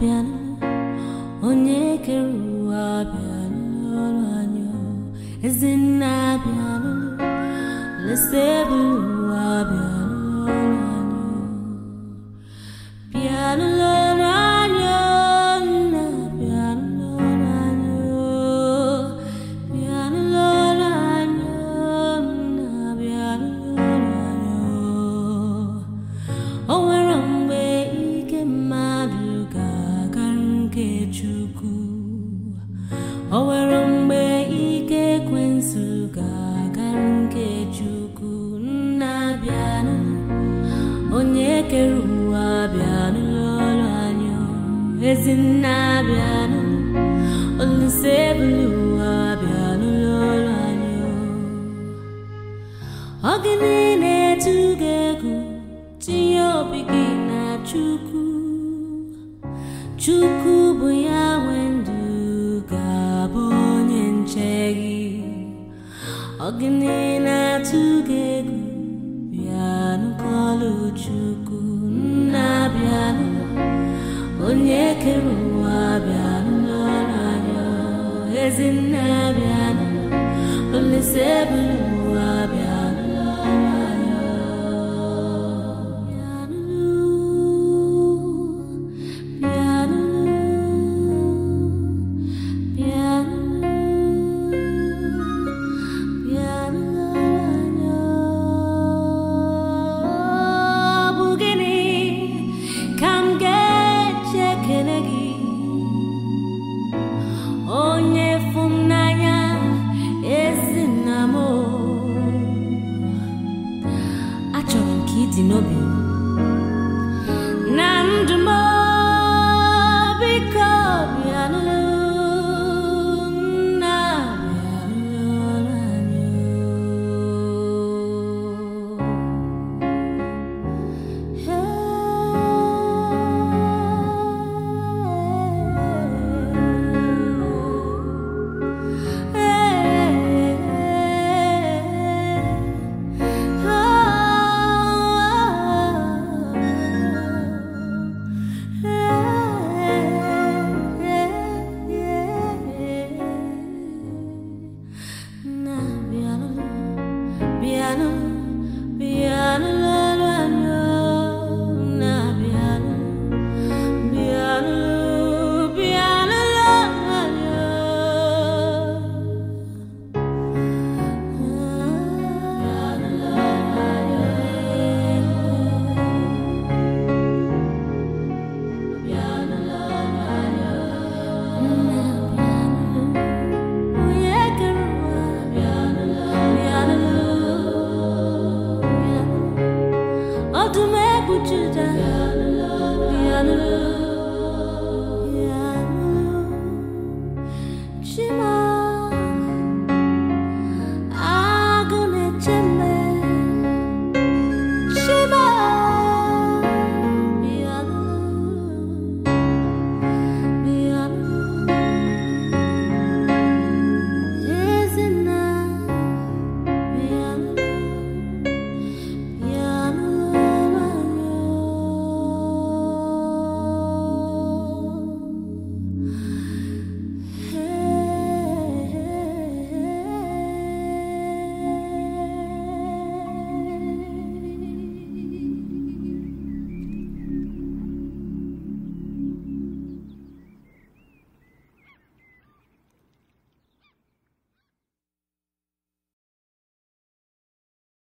bịanụ onye kere ụwa bịanụ ọrụ anyị Ezinna bịanụ lesebu ụwa bịanụ ọrụ anyị bịanụ ọrụ anyị nna bịanụ ọrụ anyị bịanụ ọrụ anyị nna bịanụ ọrụ anyị o nwere mgbe ike mmadụ ga-akarị nke Chukwu o nwere mgbe ike ekwensu ga-akarị nke Chukwu nna bịanụ onye kere ụwa bịanụ ọrụ anyị Ezinna bịanụ Olise ebuli ụwa bịanụ ọrụ anyị ọ gịnị na-etu gị egwu tinye obi gị na Chukwu Chukwu bụ ya nwe ndụ ga-abụ onye nche gị ọ gịnị na-atụ gị egwu bịanụ kọlụ Chukwu nna bịanụ onye kere ụwa bịanụ n'ọrụ anyị Ezinna bịanụ Olise ebuli ụwa